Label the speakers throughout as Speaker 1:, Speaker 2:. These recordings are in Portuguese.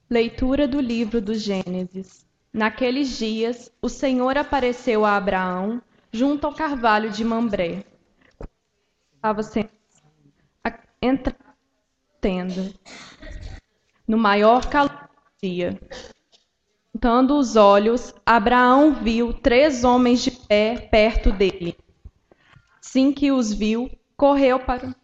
Speaker 1: Leitura do livro do Gênesis. Naqueles dias, o Senhor apareceu a Abraão junto ao carvalho de Mambré. Estava sendo entrando na tenda, no maior calor do dia. Juntando os olhos, Abraão viu 3 homens de pé perto dele. Assim que os viu, correu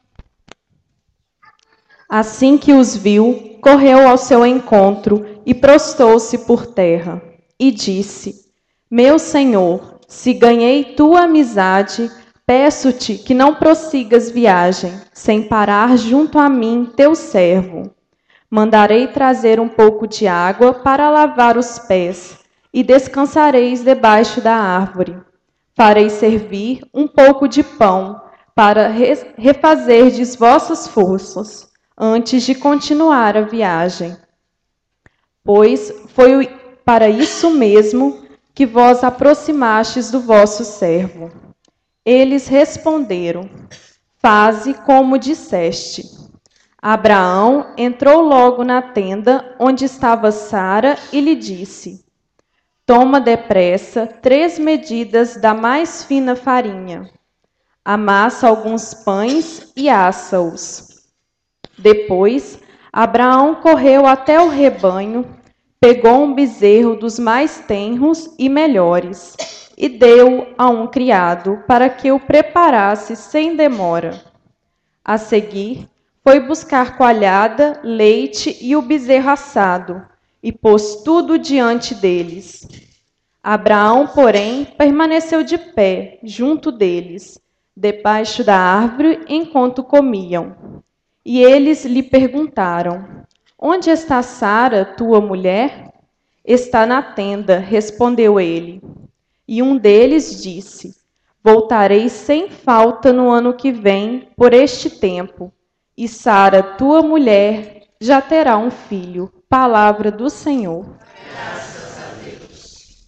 Speaker 1: ao seu encontro e prostou-se por terra. E disse: Meu senhor, se ganhei tua amizade, peço-te que não prossigas viagem, sem parar junto a mim, teu servo. Mandarei trazer um pouco de água para lavar os pés, e descansareis debaixo da árvore. Farei servir um pouco de pão, para refazerdes vossas forças, antes de continuar a viagem. Pois foi para isso mesmo que vos aproximastes do vosso servo. Eles responderam: Faze como disseste. Abraão entrou logo na tenda onde estava Sara e lhe disse: Toma depressa 3 medidas da mais fina farinha. Amassa alguns pães e assa-os. Depois, Abraão correu até o rebanho, pegou um bezerro dos mais tenros e melhores e deu a um criado para que o preparasse sem demora. A seguir, foi buscar coalhada, leite e o bezerro assado, e pôs tudo diante deles. Abraão, porém, permaneceu de pé, junto deles, debaixo da árvore, enquanto comiam. E eles lhe perguntaram: Onde está Sara, tua mulher? Está na tenda, respondeu ele. E um deles disse: Voltarei sem falta no ano que vem, por este tempo, e Sara, tua mulher, já terá um filho. Palavra do Senhor.
Speaker 2: Graças a Deus.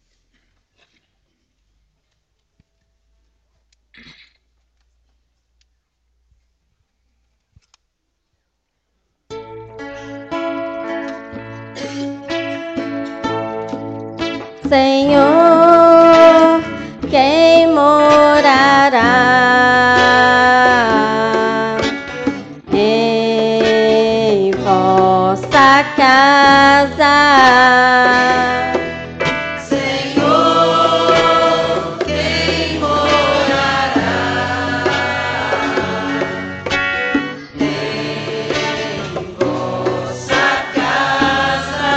Speaker 3: Senhor, quem morará em vossa casa?
Speaker 2: Senhor, quem morará em vossa casa?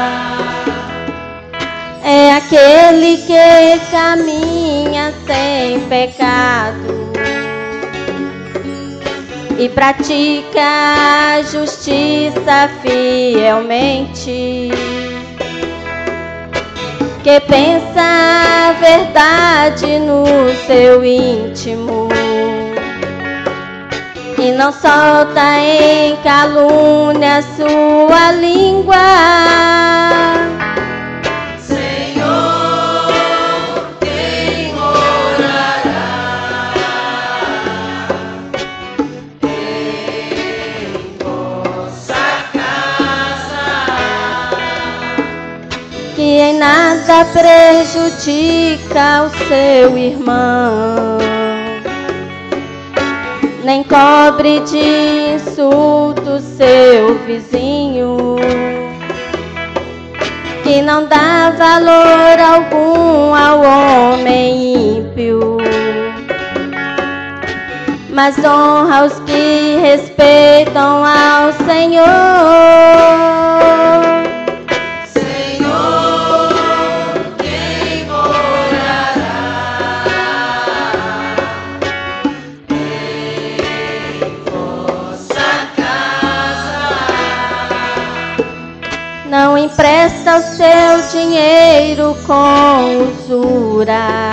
Speaker 3: É aquele que caminha sem pecado e pratica a justiça fielmente, que pensa a verdade no seu íntimo e não solta em calúnia sua língua. Que em nada prejudica o seu irmão, nem cobre de insulto seu vizinho, que não dá valor algum ao homem ímpio, mas honra os que respeitam ao Senhor. Não empresta o seu dinheiro com usura,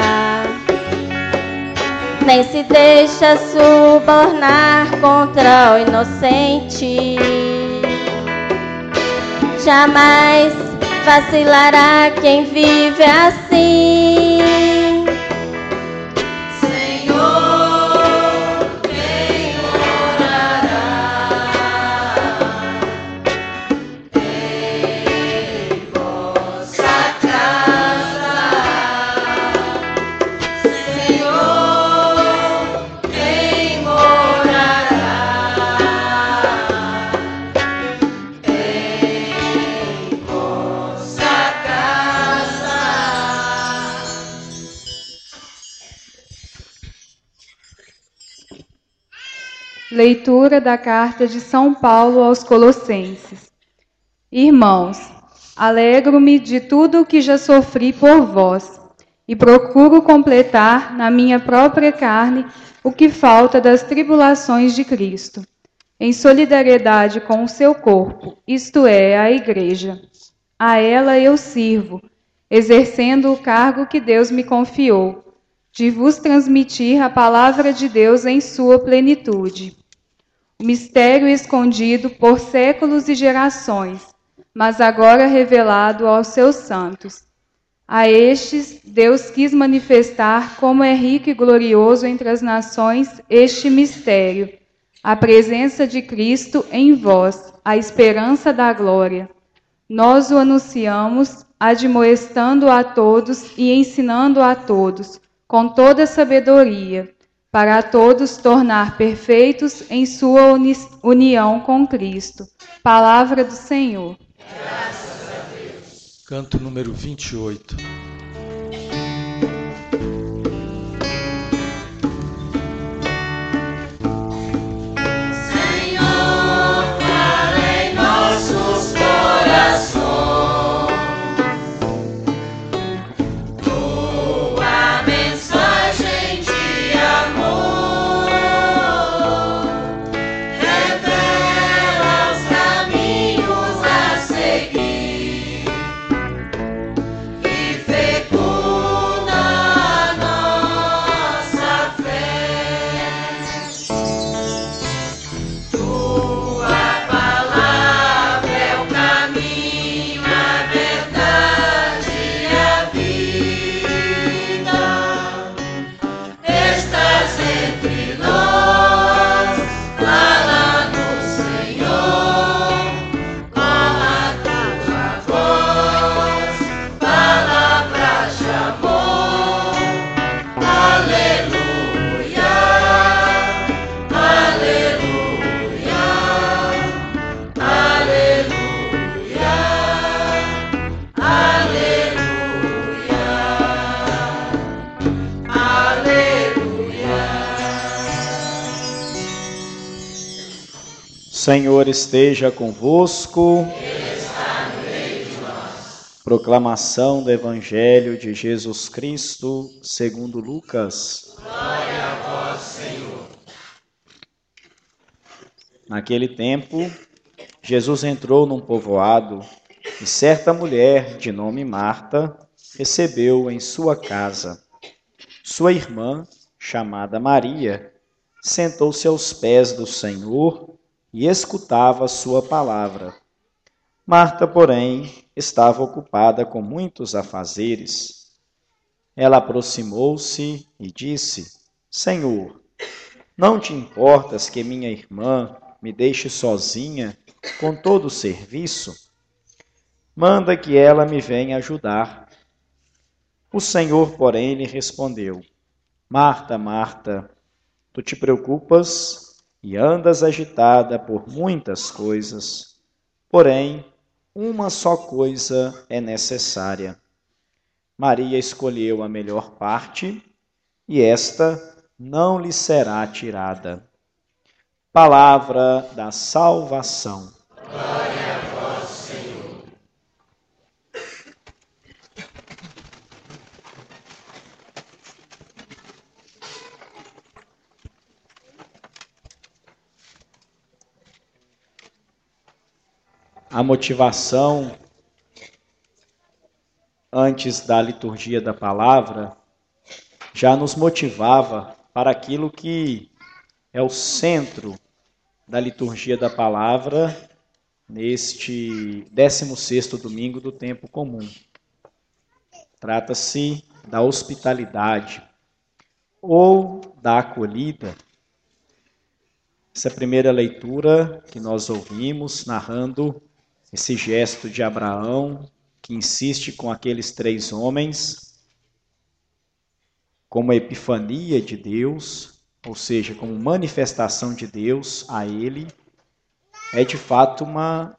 Speaker 3: nem se deixa subornar contra o inocente. Jamais vacilará quem vive assim.
Speaker 2: Senhor, quem morará
Speaker 4: Leitura da carta de São Paulo aos Colossenses. Irmãos, alegro-me de tudo o que já sofri por vós, e procuro completar na minha própria carne o que falta das tribulações de Cristo, em solidariedade com o seu corpo, isto é, a Igreja. A ela eu sirvo, exercendo o cargo que Deus me confiou, de vos transmitir a palavra de Deus em sua plenitude. O mistério escondido por séculos e gerações, mas agora revelado aos seus santos. A estes, Deus quis manifestar como é rico e glorioso entre as nações este mistério, a presença de Cristo em vós, a esperança da glória. Nós o anunciamos, admoestando a todos e ensinando a todos, com toda sabedoria, para a todos tornar perfeitos em sua união com Cristo. Palavra do Senhor.
Speaker 2: Graças a Deus.
Speaker 5: Canto número 28.
Speaker 6: Senhor esteja convosco. Ele está no meio de nós. Proclamação do Evangelho de Jesus Cristo, segundo Lucas.
Speaker 2: Glória a vós, Senhor.
Speaker 6: Naquele tempo, Jesus entrou num povoado e certa mulher, de nome Marta, recebeu em sua casa. Sua irmã, chamada Maria, sentou-se aos pés do Senhor e escutava sua palavra. Marta, porém, estava ocupada com muitos afazeres. Ela aproximou-se e disse: Senhor, não te importas que minha irmã me deixe sozinha com todo o serviço? Manda que ela me venha ajudar. O Senhor, porém, lhe respondeu: Marta, Marta, tu te preocupas e andas agitada por muitas coisas, porém, uma só coisa é necessária. Maria escolheu a melhor parte, e esta não lhe será tirada. Palavra da salvação.
Speaker 2: Glória a vós, Senhor.
Speaker 6: A motivação antes da liturgia da palavra já nos motivava para aquilo que é o centro da liturgia da palavra neste 16º domingo do tempo comum. Trata-se da hospitalidade ou da acolhida. Essa primeira leitura que nós ouvimos narrando esse gesto de Abraão, que insiste com aqueles 3 homens, como epifania de Deus, ou seja, como manifestação de Deus a ele, é de fato uma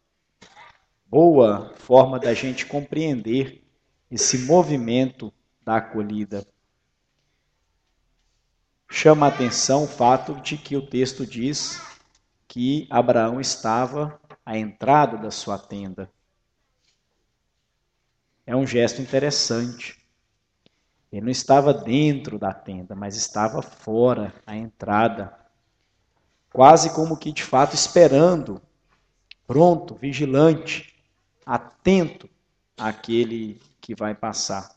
Speaker 6: boa forma da gente compreender esse movimento da acolhida. chama a atenção o fato de que o texto diz que Abraão estava à entrada da sua tenda. É um gesto interessante. Ele não estava dentro da tenda, mas estava fora, à entrada. Quase como que de fato esperando, pronto, vigilante, atento àquele que vai passar.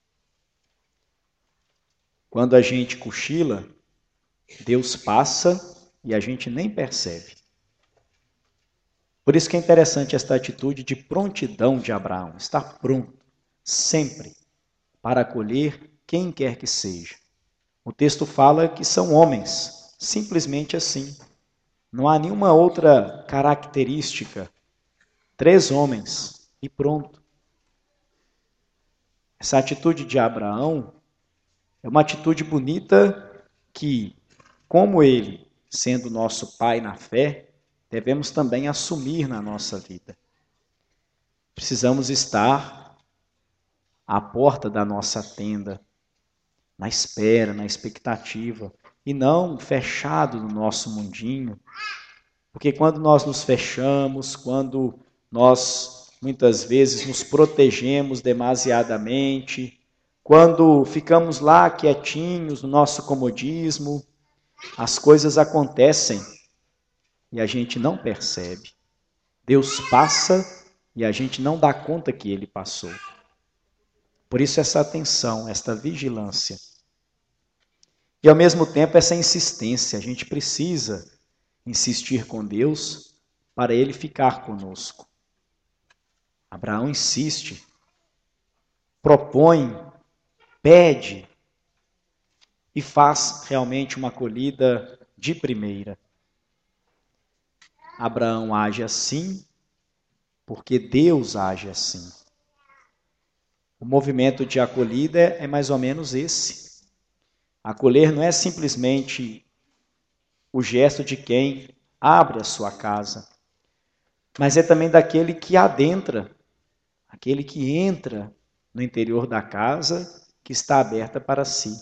Speaker 6: Quando a gente cochila, Deus passa e a gente nem percebe. Por isso que é interessante esta atitude de prontidão de Abraão, estar pronto, sempre, para acolher quem quer que seja. O texto fala que são homens, simplesmente assim. Não há nenhuma outra característica. 3 homens e pronto. Essa atitude de Abraão é uma atitude bonita que, como ele, sendo nosso pai na fé, devemos também assumir na nossa vida. Precisamos estar à porta da nossa tenda, na espera, na expectativa, e não fechado no nosso mundinho. Porque quando nós nos fechamos, quando nós muitas vezes nos protegemos demasiadamente, quando ficamos lá quietinhos no nosso comodismo, as coisas acontecem e a gente não percebe. Deus passa e a gente não dá conta que ele passou. Por isso essa atenção, esta vigilância. E ao mesmo tempo essa insistência. A gente precisa insistir com Deus para ele ficar conosco. Abraão insiste, propõe, pede e faz realmente uma acolhida de primeira. Abraão age assim porque Deus age assim. O movimento de acolhida é mais ou menos esse. Acolher não é simplesmente o gesto de quem abre a sua casa, mas é também daquele que adentra, aquele que entra no interior da casa que está aberta para si.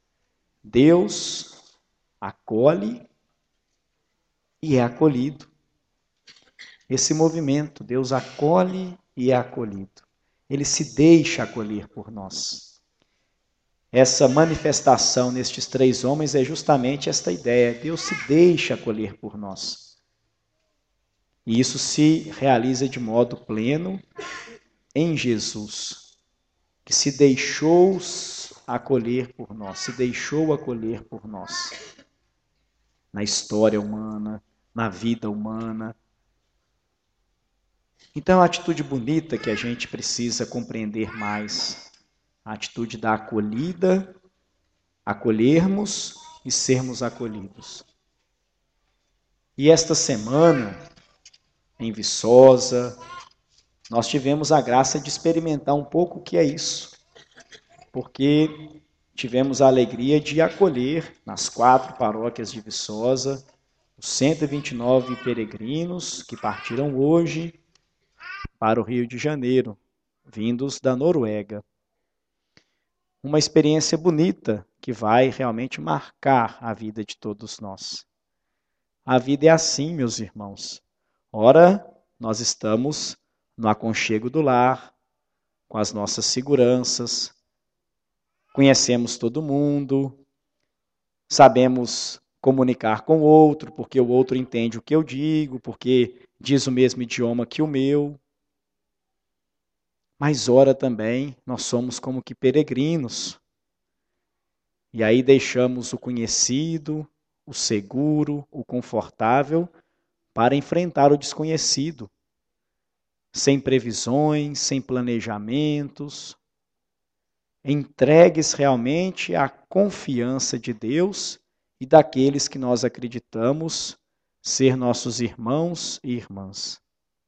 Speaker 6: Deus acolhe e é acolhido. Esse movimento, Deus acolhe e é acolhido. Ele se deixa acolher por nós. Essa manifestação nestes 3 homens é justamente esta ideia. Deus se deixa acolher por nós. E isso se realiza de modo pleno em Jesus, que se deixou acolher por nós, se deixou acolher por nós. Na história humana, na vida humana. Então é uma atitude bonita que a gente precisa compreender mais. A atitude da acolhida, acolhermos e sermos acolhidos. E esta semana, em Viçosa, nós tivemos a graça de experimentar um pouco o que é isso. Porque tivemos a alegria de acolher nas 4 paróquias de Viçosa os 129 peregrinos que partiram hoje para o Rio de Janeiro, vindos da Noruega. Uma experiência bonita que vai realmente marcar a vida de todos nós. A vida é assim, meus irmãos. Ora, nós estamos no aconchego do lar, com as nossas seguranças, conhecemos todo mundo, sabemos comunicar com o outro, porque o outro entende o que eu digo, porque diz o mesmo idioma que o meu. Mas ora também nós somos como que peregrinos. E aí deixamos o conhecido, o seguro, o confortável, para enfrentar o desconhecido. Sem previsões, sem planejamentos, entregues realmente à confiança de Deus e daqueles que nós acreditamos ser nossos irmãos e irmãs.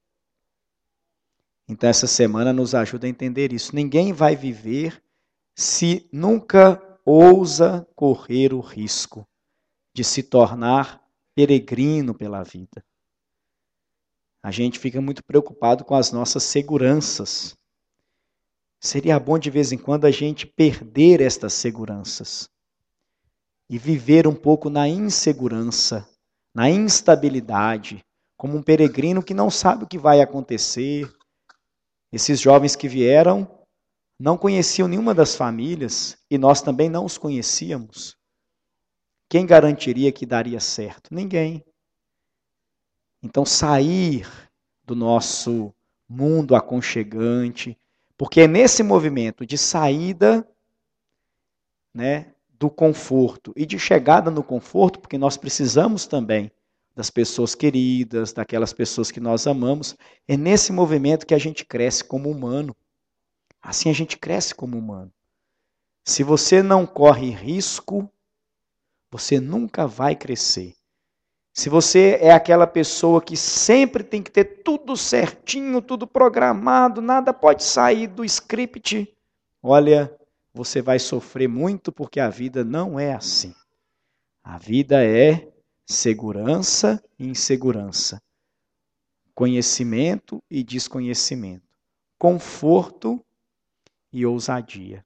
Speaker 6: Então essa semana nos ajuda a entender isso. Ninguém vai viver se nunca ousa correr o risco de se tornar peregrino pela vida. A gente fica muito preocupado com as nossas seguranças. Seria bom de vez em quando a gente perder estas seguranças. e viver um pouco na insegurança, na instabilidade, como um peregrino que não sabe o que vai acontecer. Esses jovens que vieram não conheciam nenhuma das famílias e nós também não os conhecíamos. Quem garantiria que daria certo? Ninguém. Então, sair do nosso mundo aconchegante, porque é nesse movimento de saída, né, do conforto e de chegada no conforto, porque nós precisamos também das pessoas queridas, daquelas pessoas que nós amamos, é nesse movimento que a gente cresce como humano. Assim a gente cresce como humano. Se você não corre risco, você nunca vai crescer. Se você é aquela pessoa que sempre tem que ter tudo certinho, tudo programado, nada pode sair do script, olha, você vai sofrer muito porque a vida não é assim. A vida é segurança e insegurança, conhecimento e desconhecimento, conforto e ousadia.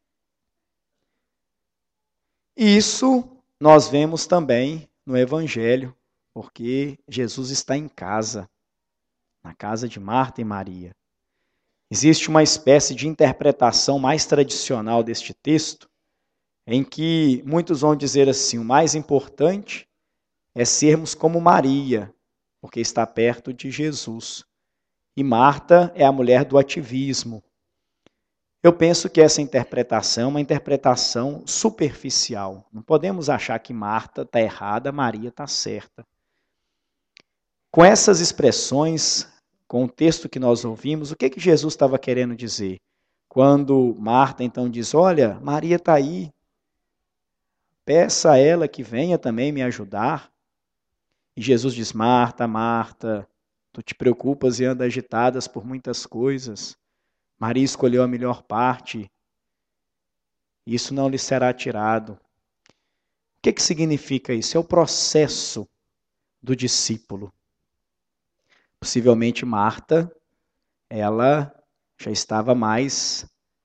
Speaker 6: Isso nós vemos também no Evangelho, porque Jesus está em casa, na casa de Marta e Maria. Existe uma espécie de interpretação mais tradicional deste texto, em que muitos vão dizer assim, o mais importante é sermos como Maria, porque está perto de Jesus. E Marta é a mulher do ativismo. Eu penso que essa interpretação é uma interpretação superficial. Não podemos achar que Marta está errada, Maria está certa. Com essas expressões, com o texto que nós ouvimos, o que Jesus estava querendo dizer? Quando Marta então diz, olha, Maria está aí, peça a ela que venha também me ajudar. E Jesus diz, Marta, Marta, tu te preocupas e andas agitadas por muitas coisas. Maria escolheu a melhor parte, isso não lhe será tirado. O que significa isso? É o processo do discípulo. Possivelmente Marta, ela já estava mais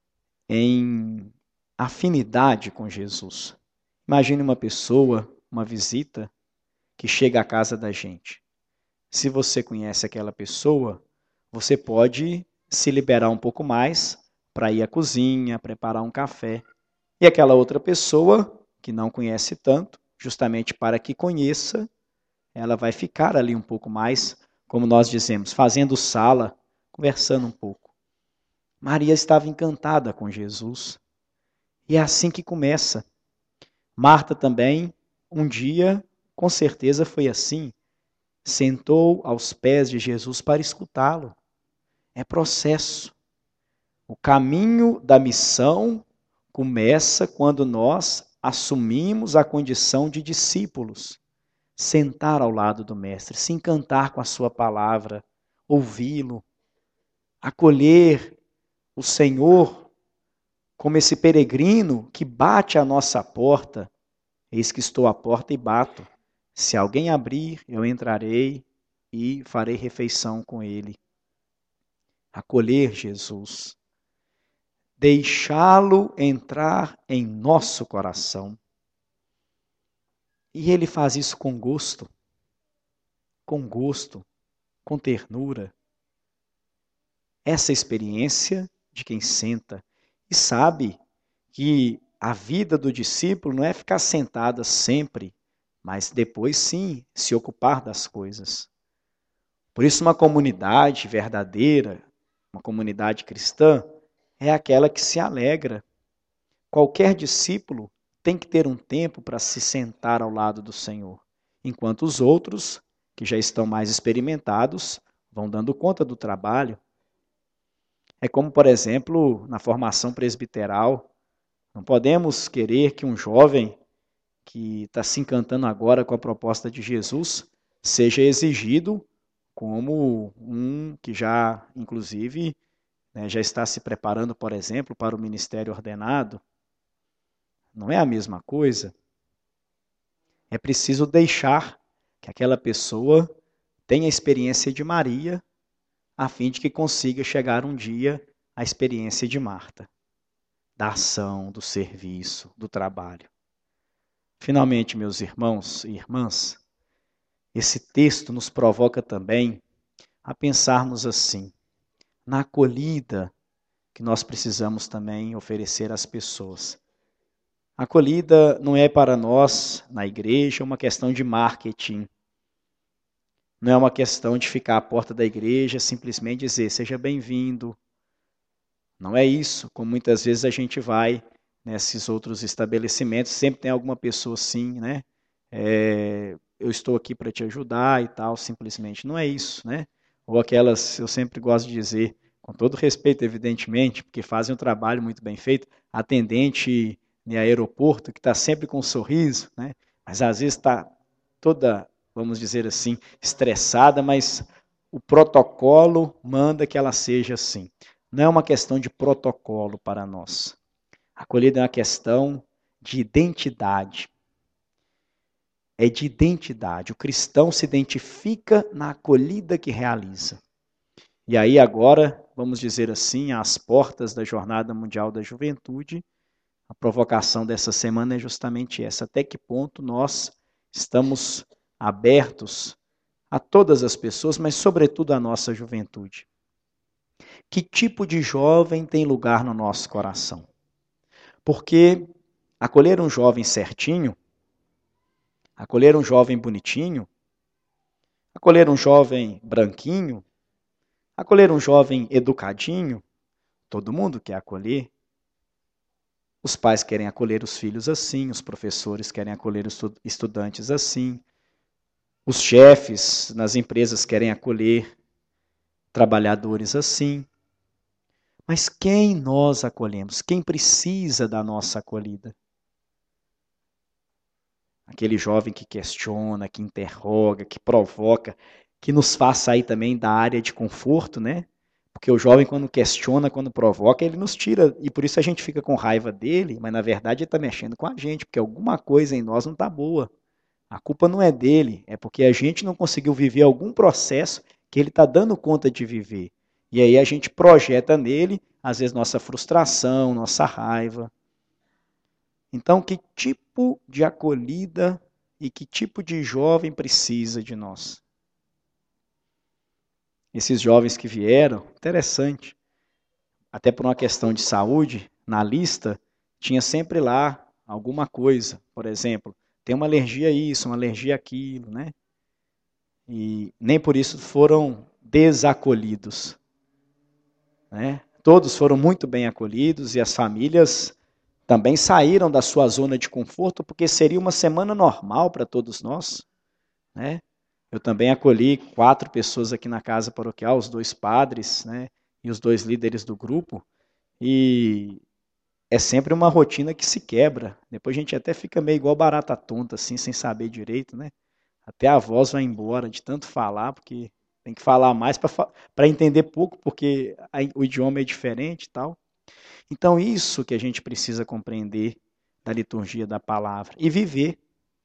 Speaker 6: em afinidade com Jesus. Imagine uma pessoa, uma visita, que chega à casa da gente. Se você conhece aquela pessoa, você pode se liberar um pouco mais para ir à cozinha, preparar um café. E aquela outra pessoa, que não conhece tanto, justamente para que conheça, ela vai ficar ali um pouco mais, como nós dizemos, fazendo sala, conversando um pouco. Maria estava encantada com Jesus. E é assim que começa. Marta também, um dia, com certeza foi assim, sentou aos pés de Jesus para escutá-lo. É processo. O caminho da missão começa quando nós assumimos a condição de discípulos. Sentar ao lado do Mestre, se encantar com a sua palavra, ouvi-lo, acolher o Senhor como esse peregrino que bate à nossa porta. Eis que estou à porta e bato. Se alguém abrir, eu entrarei e farei refeição com ele. Acolher Jesus, deixá-lo entrar em nosso coração. E ele faz isso com gosto, com ternura. Essa experiência de quem senta e sabe que a vida do discípulo não é ficar sentada sempre, mas depois sim se ocupar das coisas. Por isso uma comunidade verdadeira, uma comunidade cristã, é aquela que se alegra. Qualquer discípulo tem que ter um tempo para se sentar ao lado do Senhor, enquanto os outros, que já estão mais experimentados, vão dando conta do trabalho. É como, por exemplo, na formação presbiteral, não podemos querer que um jovem que está se encantando agora com a proposta de Jesus seja exigido como um que já, inclusive, já está se preparando, por exemplo, para o ministério ordenado. Não é a mesma coisa. É preciso deixar que aquela pessoa tenha a experiência de Maria, a fim de que consiga chegar um dia à experiência de Marta, da ação, do serviço, do trabalho. Finalmente, meus irmãos e irmãs, esse texto nos provoca também a pensarmos assim, na acolhida que nós precisamos também oferecer às pessoas. A acolhida não é para nós, na igreja, uma questão de marketing. Não é uma questão de ficar à porta da igreja simplesmente dizer, seja bem-vindo. Não é isso, como muitas vezes a gente vai nesses outros estabelecimentos, sempre tem alguma pessoa assim, né? Eu estou aqui para te ajudar e tal, simplesmente. Não é isso, né? Ou aquelas, eu sempre gosto de dizer, com todo respeito, evidentemente, porque fazem um trabalho muito bem feito, atendente em aeroporto, que está sempre com um sorriso, né? Mas às vezes está toda, vamos dizer assim, estressada, mas o protocolo manda que ela seja assim. Não é uma questão de protocolo para nós. A acolhida é uma questão de identidade. É de identidade. O cristão se identifica na acolhida que realiza. E aí agora, vamos dizer assim, às portas da Jornada Mundial da Juventude, a provocação dessa semana é justamente essa. Até que ponto nós estamos abertos a todas as pessoas, mas sobretudo à nossa juventude? Que tipo de jovem tem lugar no nosso coração? Porque acolher um jovem certinho, acolher um jovem bonitinho, acolher um jovem branquinho, acolher um jovem educadinho, todo mundo quer acolher. Os pais querem acolher os filhos assim, os professores querem acolher os estudantes assim, os chefes nas empresas querem acolher trabalhadores assim. Mas quem nós acolhemos? Quem precisa da nossa acolhida? Aquele jovem que questiona, que interroga, que provoca, que nos faz sair também da área de conforto, né? Porque o jovem, quando questiona, quando provoca, ele nos tira, e por isso a gente fica com raiva dele, mas na verdade ele está mexendo com a gente, porque alguma coisa em nós não está boa. A culpa não é dele, é porque a gente não conseguiu viver algum processo que ele está dando conta de viver. E aí a gente projeta nele, às vezes, nossa frustração, nossa raiva. Então, que tipo de acolhida e que tipo de jovem precisa de nós? Esses jovens que vieram, interessante, até por uma questão de saúde, na lista, tinha sempre lá alguma coisa. Por exemplo, tem uma alergia a isso, uma alergia àquilo, né? E nem por isso foram desacolhidos, né? Todos foram muito bem acolhidos e as famílias também saíram da sua zona de conforto, porque seria uma semana normal para todos nós, né? Eu também acolhi 4 pessoas aqui na casa paroquial, os 2 padres, né, e os 2 líderes do grupo, e é sempre uma rotina que se quebra. Depois a gente até fica meio igual barata tonta, assim, sem saber direito, né? Até a voz vai embora de tanto falar, porque tem que falar mais para entender pouco, porque o idioma é diferente e tal. Então, isso que a gente precisa compreender da liturgia da palavra. E viver.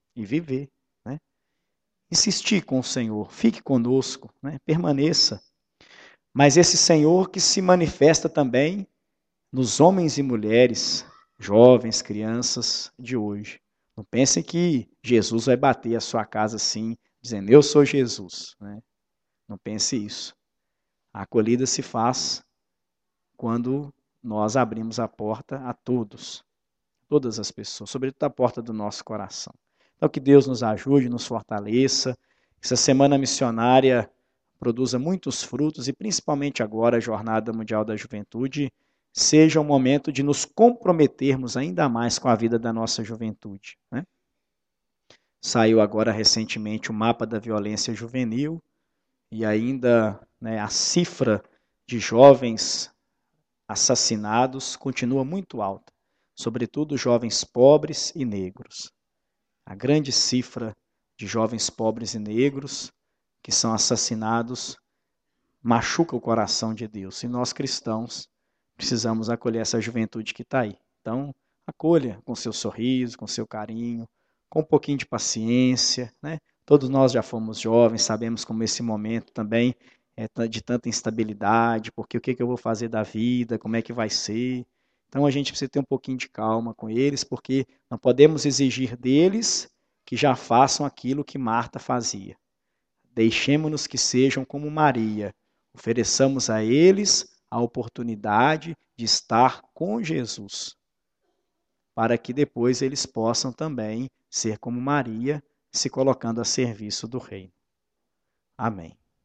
Speaker 6: Né? Insistir com o Senhor. Fique conosco. Né? Permaneça. Mas esse Senhor que se manifesta também nos homens e mulheres, jovens, crianças de hoje. Não pensem que Jesus vai bater a sua casa assim, dizendo, eu sou Jesus. Né? Não pense isso. A acolhida se faz quando nós abrimos a porta a todos, todas as pessoas, sobretudo a porta do nosso coração. Então, que Deus nos ajude, nos fortaleça, que essa semana missionária produza muitos frutos e, principalmente agora, a Jornada Mundial da Juventude, seja um momento de nos comprometermos ainda mais com a vida da nossa juventude. Né? Saiu agora recentemente o mapa da violência juvenil e ainda a cifra de jovens assassinados continua muito alta, sobretudo jovens pobres e negros. A grande cifra de jovens pobres e negros que são assassinados machuca o coração de Deus. E nós cristãos precisamos acolher essa juventude que está aí. Então, acolha com seu sorriso, com seu carinho, com um pouquinho de paciência. Né? Todos nós já fomos jovens, sabemos como esse momento também é de tanta instabilidade, porque o que eu vou fazer da vida, como é que vai ser. Então a gente precisa ter um pouquinho de calma com eles, porque não podemos exigir deles que já façam aquilo que Marta fazia. Deixemos-nos que sejam como Maria. Ofereçamos a eles a oportunidade de estar com Jesus, para que depois eles possam também ser como Maria, se colocando a serviço do reino. Amém.